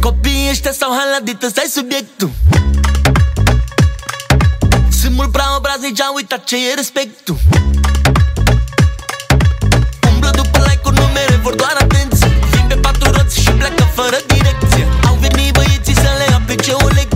Copiii ăștia s-au haladit, ăsta-i subiectul. Sunt mult prea obraznici, am uitat ce e respectul. Umblă după like-uri, numere, vor doar atenție. Vin pe 4 roți și pleacă fără direcție. Au venit băieții să le aplice o lecție.